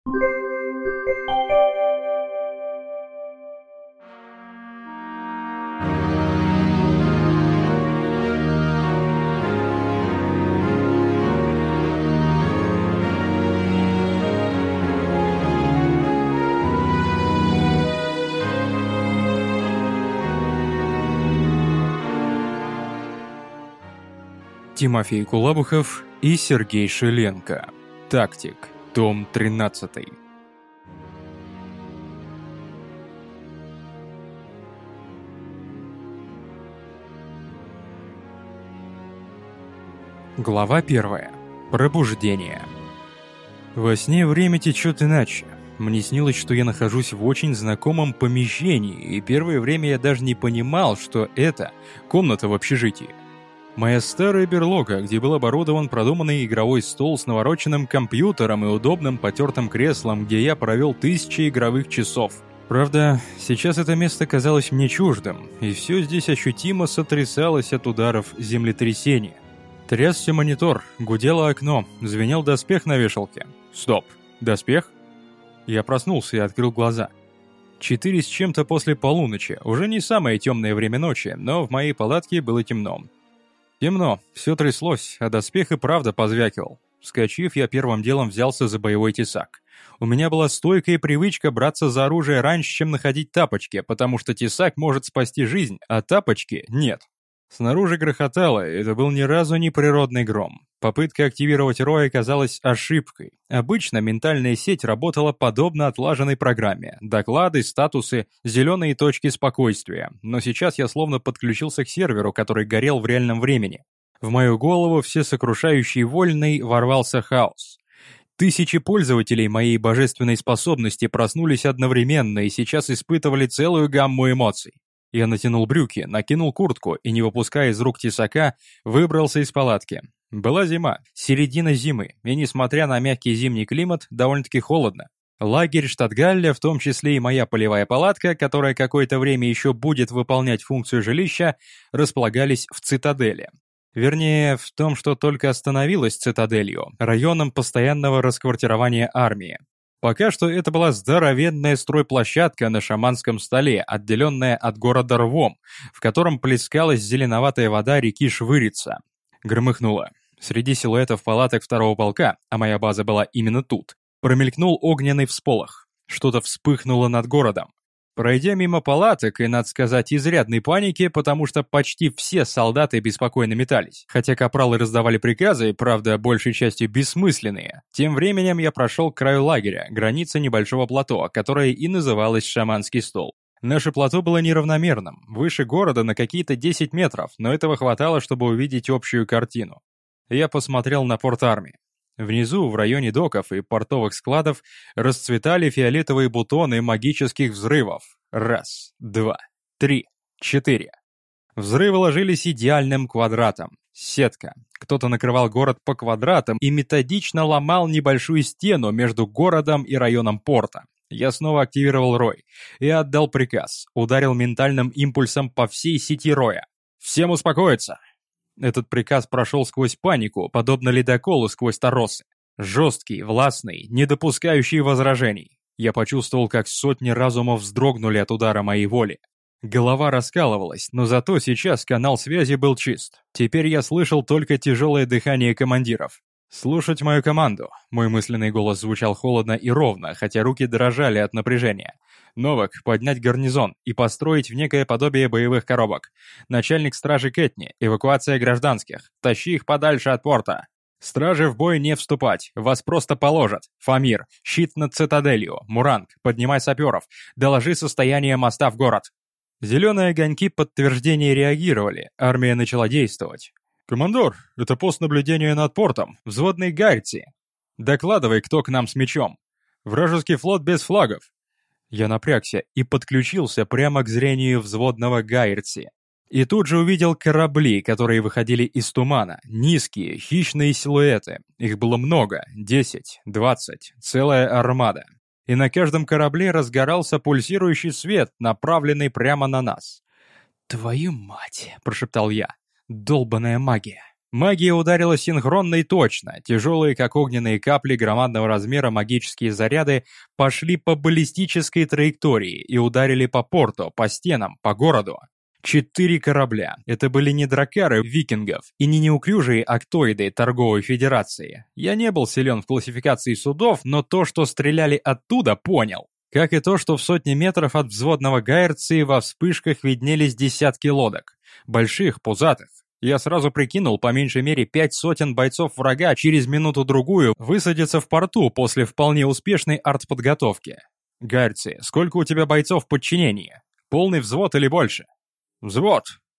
Тимофей Кулабухов и Сергей Шиленко. Тактик. Том 13. Глава 1. Пробуждение. Во сне время течет иначе. Мне снилось, что я нахожусь в очень знакомом помещении, и первое время я даже не понимал, что это комната в общежитии. Моя старая берлога, где был оборудован продуманный игровой стол с навороченным компьютером и удобным потертым креслом, где я провел 1000 игровых часов. Правда, сейчас это место казалось мне чуждым, и все здесь ощутимо сотрясалось от ударов землетрясения. Трясся монитор, гудело окно, звенел доспех на вешалке. Стоп, доспех? Я проснулся и открыл глаза. 4 с чем-то после полуночи, уже не самое темное время ночи, но в моей палатке было темно. Темно, все тряслось, а доспех и правда позвякивал. Вскочив, я первым делом взялся за боевой тесак. У меня была стойкая привычка браться за оружие раньше, чем находить тапочки, потому что тесак может спасти жизнь, а тапочки нет. Снаружи грохотало, это был ни разу не природный гром. Попытка активировать рой оказалась ошибкой. Обычно ментальная сеть работала подобно отлаженной программе. Доклады, статусы, зеленые точки спокойствия. Но сейчас я словно подключился к серверу, который горел в реальном времени. В мою голову всесокрушающий вольный ворвался хаос. Тысячи пользователей моей божественной способности проснулись одновременно и сейчас испытывали целую гамму эмоций. Я натянул брюки, накинул куртку и, не выпуская из рук тесака, выбрался из палатки. Была зима, середина зимы, и несмотря на мягкий зимний климат, довольно-таки холодно. Лагерь Штатгалля, в том числе и моя полевая палатка, которая какое-то время еще будет выполнять функцию жилища, располагались в цитадели. Вернее, в том, что только становилась цитаделью, районом постоянного расквартирования армии. Пока что это была здоровенная стройплощадка на шаманском столе, отделенная от города рвом, в котором плескалась зеленоватая вода реки Швырица. Громыхнуло. Среди силуэтов палаток второго полка, а моя база была именно тут, промелькнул огненный всполох. Что-то вспыхнуло над городом. Пройдя мимо палаток и, надо сказать, изрядной паники, потому что почти все солдаты беспокойно метались, хотя капралы раздавали приказы, правда, большей частью бессмысленные, тем временем я прошел к краю лагеря, границе небольшого плато, которое и называлось Шаманский стол. Наше плато было неравномерным, выше города на какие-то 10 метров, но этого хватало, чтобы увидеть общую картину. Я посмотрел на порт армии. Внизу, в районе доков и портовых складов, расцветали фиолетовые бутоны магических взрывов. 1, 2, 3, 4. Взрывы ложились идеальным квадратом. Сетка. Кто-то накрывал город по квадратам и методично ломал небольшую стену между городом и районом порта. Я снова активировал рой и отдал приказ. Ударил ментальным импульсом по всей сети роя. «Всем успокоиться!» Этот приказ прошел сквозь панику, подобно ледоколу сквозь торосы. Жесткий, властный, не допускающий возражений. Я почувствовал, как сотни разумов вздрогнули от удара моей воли. Голова раскалывалась, но зато сейчас канал связи был чист. Теперь я слышал только тяжелое дыхание командиров. «Слушать мою команду». Мой мысленный голос звучал холодно и ровно, хотя руки дрожали от напряжения. «Новак, поднять гарнизон и построить в некое подобие боевых коробок. Начальник стражи Кэтни, эвакуация гражданских. Тащи их подальше от порта. Стражи в бой не вступать, вас просто положат. Фамир, щит над цитаделью. Муранг, поднимай саперов. Доложи состояние моста в город». Зеленые огоньки подтверждения реагировали, армия начала действовать. «Командор, это пост наблюдения над портом, взводный Гайрти. Докладывай, кто к нам с мечом. Вражеский флот без флагов». Я напрягся и подключился прямо к зрению взводного Гайрти. И тут же увидел корабли, которые выходили из тумана, низкие, хищные силуэты. Их было много, 10, 20, целая армада. И на каждом корабле разгорался пульсирующий свет, направленный прямо на нас. «Твою мать!» – прошептал я. «Долбаная магия!» Магия ударила синхронно и точно. Тяжелые, как огненные капли громадного размера магические заряды пошли по баллистической траектории и ударили по порту, по стенам, по городу. 4 корабля. Это были не дракары викингов и не неуклюжие актоиды торговой федерации. Я не был силен в классификации судов, но то, что стреляли оттуда, понял. Как и то, что в сотни метров от взводного Гаерции во вспышках виднелись десятки лодок. Больших, пузатых. Я сразу прикинул, по меньшей мере 5 сотен бойцов врага через минуту-другую высадятся в порту после вполне успешной артподготовки. Гаерции, сколько у тебя бойцов в подчинении? Полный взвод или больше? Взвод.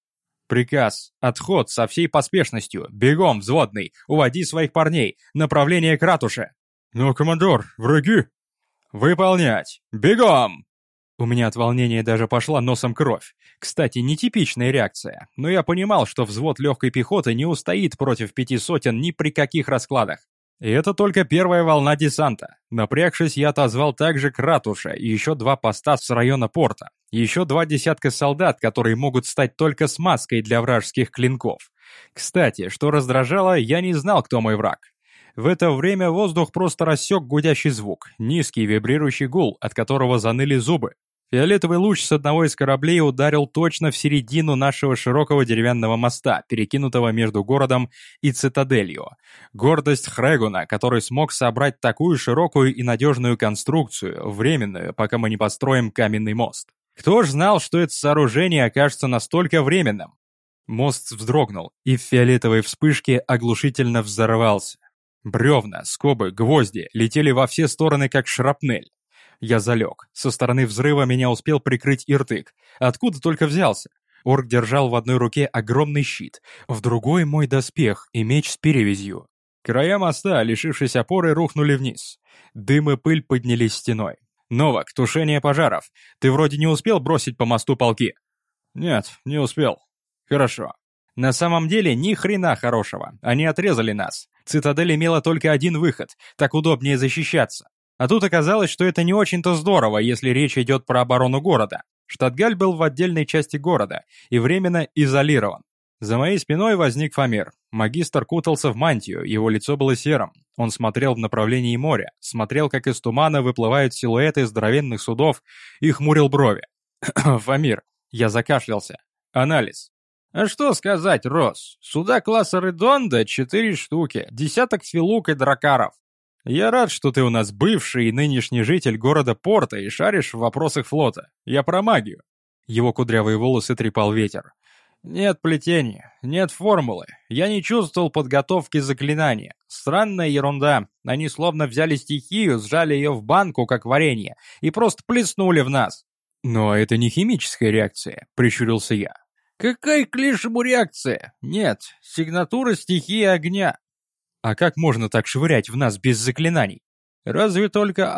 Приказ. Отход со всей поспешностью. Бегом, взводный. Уводи своих парней. Направление к ратуше. Но, командор, враги. Выполнять. Бегом. У меня от волнения даже пошла носом кровь. Кстати, нетипичная реакция. Но я понимал, что взвод легкой пехоты не устоит против 5 сотен ни при каких раскладах. И это только первая волна десанта. Напрягшись, я отозвал также к ратуше и еще 2 поста с района порта. Еще 2 десятка солдат, которые могут стать только смазкой для вражеских клинков. Кстати, что раздражало, я не знал, кто мой враг. В это время воздух просто рассек гудящий звук, низкий вибрирующий гул, от которого заныли зубы. Фиолетовый луч с одного из кораблей ударил точно в середину нашего широкого деревянного моста, перекинутого между городом и цитаделью. Гордость Хрэгуна, который смог собрать такую широкую и надежную конструкцию, временную, пока мы не построим каменный мост. Кто ж знал, что это сооружение окажется настолько временным? Мост вздрогнул, и в фиолетовой вспышке оглушительно взорвался. Бревна, скобы, гвозди летели во все стороны, как шрапнель. Я залег. Со стороны взрыва меня успел прикрыть Иртык. Откуда только взялся? Орк держал в одной руке огромный щит, в другой мой доспех и меч с перевязью. Края моста, лишившись опоры, рухнули вниз. Дым и пыль поднялись стеной. «Новак, тушение пожаров. Ты вроде не успел бросить по мосту полки?» «Нет, не успел». «Хорошо». На самом деле ни хрена хорошего. Они отрезали нас. Цитадель имела только один выход, так удобнее защищаться. А тут оказалось, что это не очень-то здорово, если речь идет про оборону города. Штатгаль был в отдельной части города и временно изолирован. За моей спиной возник Фомир. Магистр кутался в мантию, его лицо было серым. Он смотрел в направлении моря, смотрел, как из тумана выплывают силуэты здоровенных судов, и хмурил брови. «Фомир», я закашлялся. «Анализ». «А что сказать, Рос? Суда класса Редонда 4 штуки, десяток филук и дракаров. Я рад, что ты у нас бывший и нынешний житель города Порта и шаришь в вопросах флота. Я про магию». Его кудрявые волосы трепал ветер. «Нет плетения, нет формулы. Я не чувствовал подготовки заклинания. Странная ерунда. Они словно взяли стихию, сжали ее в банку, как варенье, и просто плеснули в нас». «Но это не химическая реакция», — прищурился я. «Какая к лишнему реакция? Нет, сигнатура стихии огня». «А как можно так швырять в нас без заклинаний?» «Разве только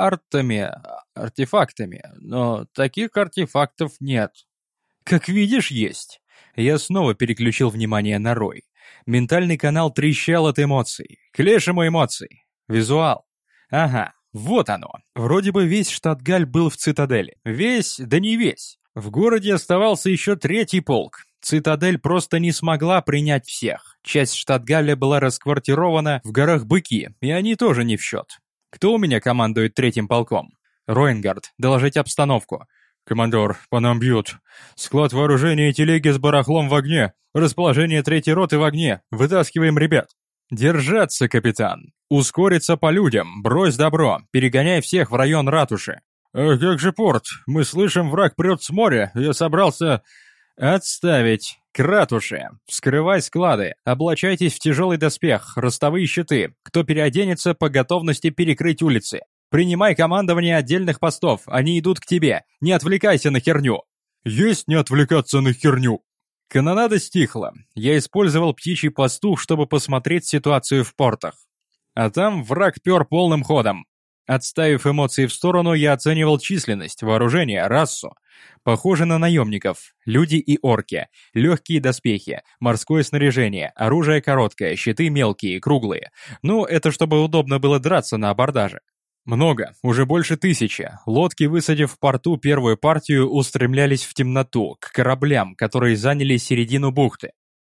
артефактами, но таких артефактов нет». «Как видишь, есть». Я снова переключил внимание на Рой. Ментальный канал трещал от эмоций. К лешему эмоций. Визуал. Ага, вот оно. Вроде бы весь Штатгаль был в цитадели. Весь, да не весь. В городе оставался еще 3-й полк. Цитадель просто не смогла принять всех. Часть Штатгаля была расквартирована в горах Быки, и они тоже не в счет. Кто у меня командует 3-м полком? Ройнгард, доложить обстановку. «Командор, по нам бьют. Склад вооружения и телеги с барахлом в огне. Расположение 3-й роты в огне. Вытаскиваем ребят». «Держаться, капитан. Ускориться по людям. Брось добро. Перегоняй всех в район ратуши». «А как же порт? Мы слышим, враг прет с моря. Я собрался...» «Отставить. К ратуше. Вскрывай склады. Облачайтесь в тяжелый доспех, ростовые щиты. Кто переоденется, по готовности перекрыть улицы. Принимай командование отдельных постов, они идут к тебе. Не отвлекайся на херню». «Есть не отвлекаться на херню». Канонада стихла. Я использовал птичий пастух, чтобы посмотреть ситуацию в портах. А там враг пер полным ходом. Отставив эмоции в сторону, я оценивал численность, вооружение, расу. Похоже на наемников. Люди и орки. Легкие доспехи, морское снаряжение, оружие короткое, щиты мелкие, круглые. Ну, это чтобы удобно было драться на абордаже. Много, уже больше 1000. Лодки, высадив в порту первую партию, устремлялись в темноту, к кораблям, которые заняли середину бухты.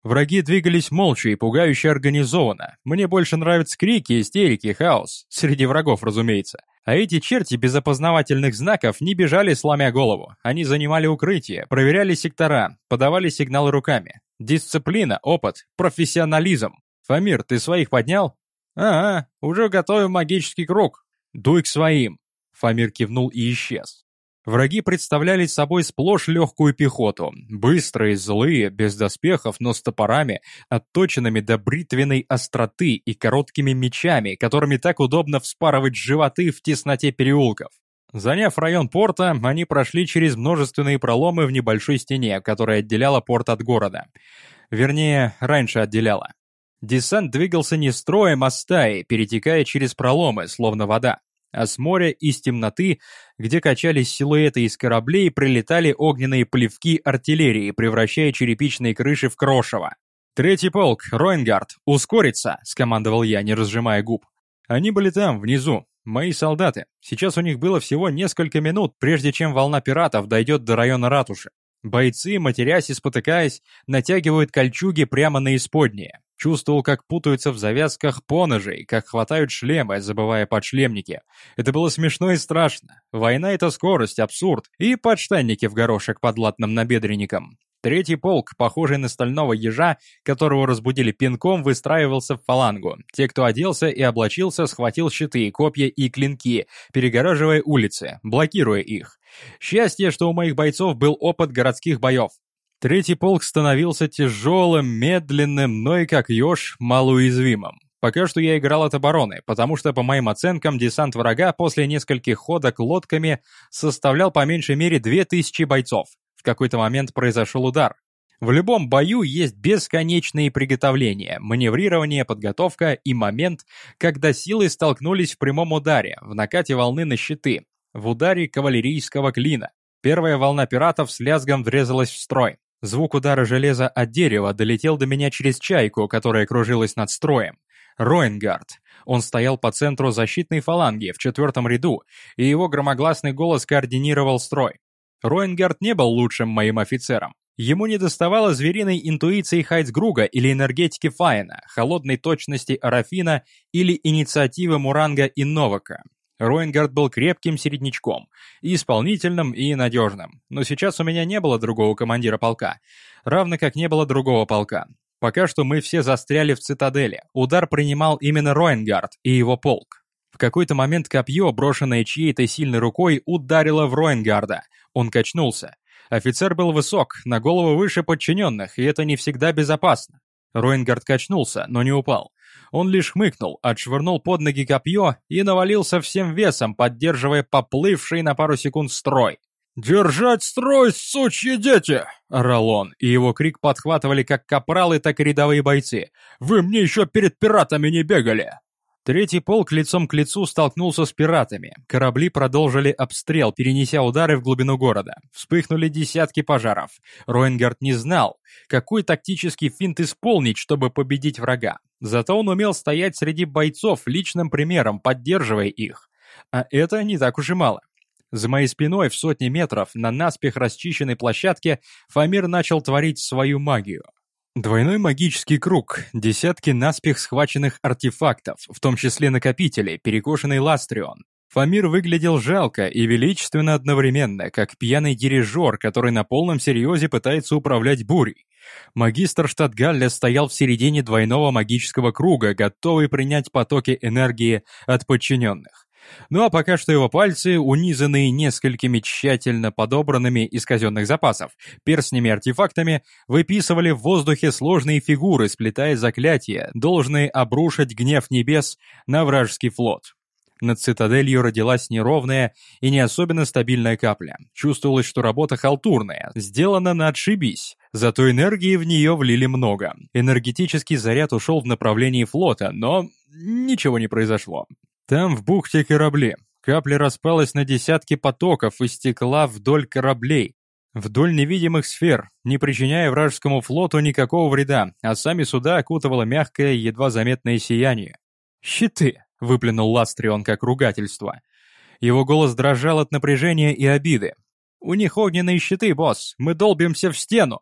Враги двигались молча и пугающе организованно. Мне больше нравятся крики, истерики, хаос. Среди врагов, разумеется. А эти черти без опознавательных знаков не бежали, сломя голову. Они занимали укрытие, проверяли сектора, подавали сигналы руками. Дисциплина, опыт, профессионализм. Фамир, ты своих поднял? Ага, уже готовим магический круг. Дуй к своим. Фамир кивнул и исчез. Враги представляли собой сплошь легкую пехоту. Быстрые, злые, без доспехов, но с топорами, отточенными до бритвенной остроты и короткими мечами, которыми так удобно вспарывать животы в тесноте переулков. Заняв район порта, они прошли через множественные проломы в небольшой стене, которая отделяла порт от города. Вернее, раньше отделяла. Десант двигался не строем, а стаей, перетекая через проломы, словно вода. А с моря из темноты, где качались силуэты из кораблей, прилетали огненные плевки артиллерии, превращая черепичные крыши в крошево. «Третий полк, Ройнгард, ускориться!» — скомандовал я, не разжимая губ. Они были там, внизу, мои солдаты. Сейчас у них было всего несколько минут, прежде чем волна пиратов дойдет до района ратуши. Бойцы, матерясь и спотыкаясь, натягивают кольчуги прямо на исподние. Чувствовал, как путаются в завязках поножей, как хватают шлемы, забывая подшлемники. Это было смешно и страшно. Война — это скорость, абсурд и подштанники в горошек под латным набедренником. Третий полк, похожий на стального ежа, которого разбудили пинком, выстраивался в фалангу. Те, кто оделся и облачился, схватил щиты, копья и клинки, перегораживая улицы, блокируя их. Счастье, что у моих бойцов был опыт городских боев. Третий полк становился тяжелым, медленным, но и как еж, малоуязвимым. Пока что я играл от обороны, потому что, по моим оценкам, десант врага после нескольких ходок лодками составлял по меньшей мере 2000 бойцов. В какой-то момент произошел удар. В любом бою есть бесконечные приготовления, маневрирование, подготовка и момент, когда силы столкнулись в прямом ударе, в накате волны на щиты, в ударе кавалерийского клина. Первая волна пиратов с лязгом врезалась в строй. Звук удара железа от дерева долетел до меня через чайку, которая кружилась над строем. Ройнгард. Он стоял по центру защитной фаланги в 4-м ряду, и его громогласный голос координировал строй. Ройнгард не был лучшим моим офицером. Ему недоставало звериной интуиции Хайцгруга или энергетики Файна, холодной точности Арафина или инициативы Муранга и Новака. Ройнгард был крепким середнячком, и исполнительным, и надежным. Но сейчас у меня не было другого командира полка, равно как не было другого полка. Пока что мы все застряли в цитадели. Удар принимал именно Ройнгард и его полк. В какой-то момент копье, брошенное чьей-то сильной рукой, ударило в Ройнгарда. Он качнулся. Офицер был высок, на голову выше подчиненных, и это не всегда безопасно. Ройнгард качнулся, но не упал. Он лишь хмыкнул, отшвырнул под ноги копье и навалился всем весом, поддерживая поплывший на пару секунд строй. «Держать строй, сучьи дети!» — орал он, и его крик подхватывали как капралы, так и рядовые бойцы. «Вы мне еще перед пиратами не бегали!» Третий полк лицом к лицу столкнулся с пиратами. Корабли продолжили обстрел, перенеся удары в глубину города. Вспыхнули десятки пожаров. Ройнгард не знал, какой тактический финт исполнить, чтобы победить врага. Зато он умел стоять среди бойцов личным примером, поддерживая их. А это не так уж и мало. За моей спиной в сотни метров на наспех расчищенной площадке Фамир начал творить свою магию. Двойной магический круг, десятки наспех схваченных артефактов, в том числе накопители, перекошенный ластрион. Фамир выглядел жалко и величественно одновременно, как пьяный дирижер, который на полном серьезе пытается управлять бурей. Магистр Штатгалля стоял в середине двойного магического круга, готовый принять потоки энергии от подчиненных. Ну а пока что его пальцы, унизанные несколькими тщательно подобранными из казенных запасов перстнями-артефактами, выписывали в воздухе сложные фигуры, сплетая заклятия, должные обрушить гнев небес на вражеский флот. Над цитаделью родилась неровная и не особенно стабильная капля. Чувствовалось, что работа халтурная, сделана на отшибись, зато энергии в нее влили много. Энергетический заряд ушел в направлении флота, но ничего не произошло. Там в бухте корабли. Капля распалась на десятки потоков и стекла вдоль кораблей, вдоль невидимых сфер, не причиняя вражескому флоту никакого вреда, а сами суда окутывало мягкое, едва заметное сияние. «Щиты!» — выплюнул Ластрион как ругательство. Его голос дрожал от напряжения и обиды. «У них огненные щиты, босс! Мы долбимся в стену!»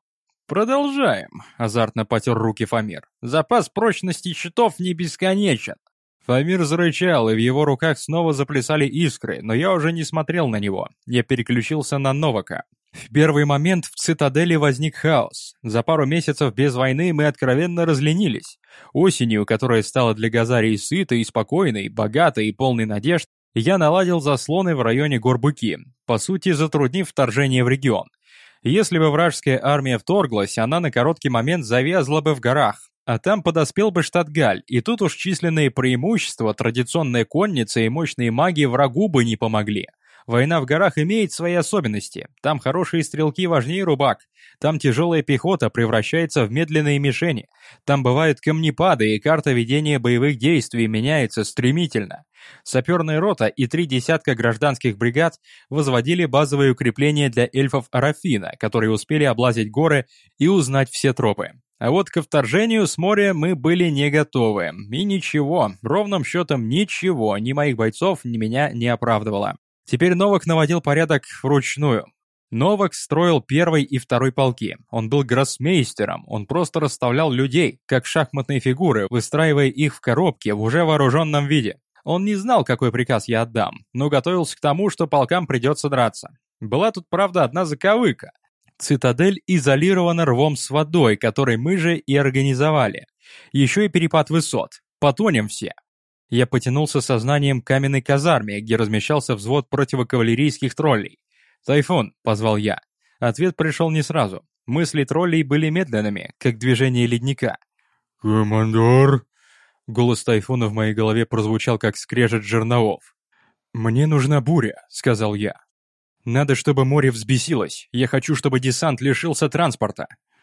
«Продолжаем», — азартно потер руки Фамир. «Запас прочности щитов не бесконечен». Фамир зарычал, и в его руках снова заплясали искры, но я уже не смотрел на него. Я переключился на Новака. В первый момент в цитадели возник хаос. За пару месяцев без войны мы откровенно разленились. Осенью, которая стала для Газарии сытой и спокойной, богатой и полной надежд, я наладил заслоны в районе гор Быки, по сути затруднив вторжение в регион. Если бы вражеская армия вторглась, она на короткий момент завязла бы в горах, а там подоспел бы штат Галь, и тут уж численные преимущества, традиционная конница и мощные маги врагу бы не помогли. Война в горах имеет свои особенности. Там хорошие стрелки важнее рубак. Там тяжелая пехота превращается в медленные мишени. Там бывают камнепады, и карта ведения боевых действий меняется стремительно. Саперная рота и 3 десятка гражданских бригад возводили базовые укрепления для эльфов Арафина, которые успели облазить горы и узнать все тропы. А вот ко вторжению с моря мы были не готовы. И ничего, ровным счетом ничего, ни моих бойцов, ни меня не оправдывало. Теперь Новак наводил порядок вручную. Новак строил 1 и 2 полки. Он был гроссмейстером, он просто расставлял людей, как шахматные фигуры, выстраивая их в коробке в уже вооруженном виде. Он не знал, какой приказ я отдам, но готовился к тому, что полкам придется драться. Была тут, правда, одна заковыка. Цитадель изолирована рвом с водой, который мы же и организовали. Еще и перепад высот. Потонем все. Я потянулся сознанием к каменной казарме, где размещался взвод противокавалерийских троллей. «Тайфун», — позвал я. Ответ пришел не сразу. Мысли троллей были медленными, как движение ледника. «Командор?» Голос Тайфуна в моей голове прозвучал, как скрежет жерновов. «Мне нужна буря», — сказал я. «Надо, чтобы море взбесилось. Я хочу, чтобы десант лишился транспорта».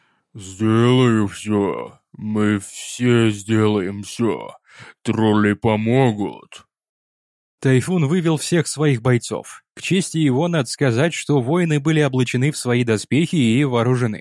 «Сделаю все. Мы все сделаем все. Тролли помогут». Тайфун вывел всех своих бойцов. К чести его надо сказать, что воины были облачены в свои доспехи и вооружены.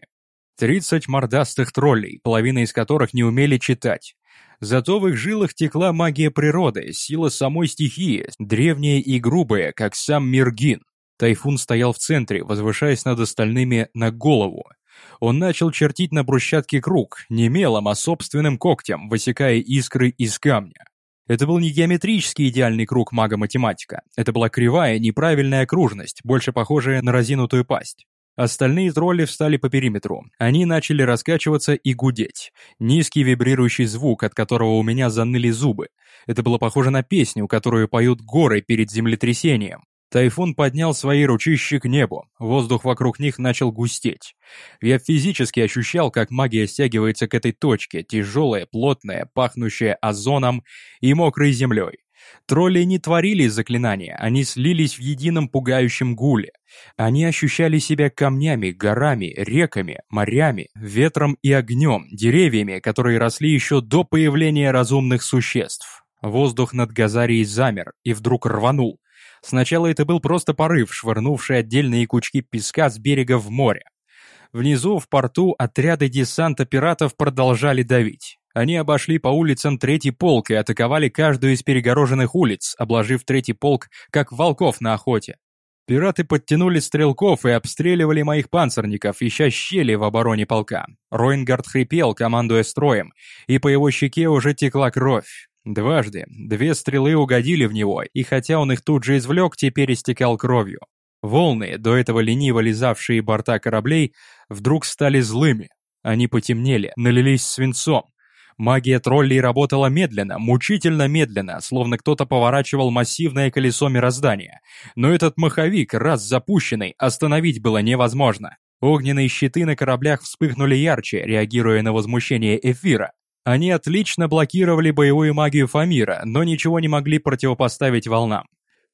30 мордастых троллей, половина из которых не умели читать. Зато в их жилах текла магия природы, сила самой стихии, древняя и грубая, как сам Миргин. Тайфун стоял в центре, возвышаясь над остальными на голову. Он начал чертить на брусчатке круг, не мелом, а собственным когтем, высекая искры из камня. Это был не геометрический идеальный круг мага-математика. Это была кривая, неправильная окружность, больше похожая на разинутую пасть. Остальные тролли встали по периметру. Они начали раскачиваться и гудеть. Низкий вибрирующий звук, от которого у меня заныли зубы. Это было похоже на песню, которую поют горы перед землетрясением. Тайфун поднял свои ручищи к небу, воздух вокруг них начал густеть. Я физически ощущал, как магия стягивается к этой точке, тяжелая, плотная, пахнущая озоном и мокрой землей. Тролли не творили заклинания, они слились в едином пугающем гуле. Они ощущали себя камнями, горами, реками, морями, ветром и огнем, деревьями, которые росли еще до появления разумных существ. Воздух над Газарией замер и вдруг рванул. Сначала это был просто порыв, швырнувший отдельные кучки песка с берега в море. Внизу, в порту, отряды десанта пиратов продолжали давить. Они обошли по улицам 3-й полк и атаковали каждую из перегороженных улиц, обложив 3-й полк, как волков на охоте. Пираты подтянули стрелков и обстреливали моих панцирников, ища щели в обороне полка. Ройнгард хрипел, командуя строем, и по его щеке уже текла кровь. Дважды 2 стрелы угодили в него, и хотя он их тут же извлек, теперь истекал кровью. Волны, до этого лениво лизавшие борта кораблей, вдруг стали злыми. Они потемнели, налились свинцом. Магия троллей работала медленно, мучительно медленно, словно кто-то поворачивал массивное колесо мироздания. Но этот маховик, раз запущенный, остановить было невозможно. Огненные щиты на кораблях вспыхнули ярче, реагируя на возмущение эфира. Они отлично блокировали боевую магию Фамира, но ничего не могли противопоставить волнам.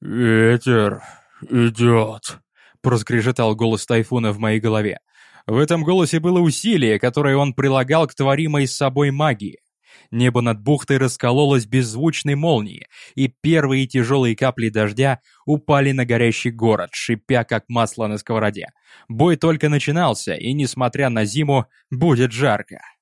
«Ветер идет», — проскрежетал голос Тайфуна в моей голове. В этом голосе было усилие, которое он прилагал к творимой с собой магии. Небо над бухтой раскололось беззвучной молнией, и первые тяжелые капли дождя упали на горящий город, шипя как масло на сковороде. Бой только начинался, и, несмотря на зиму, будет жарко.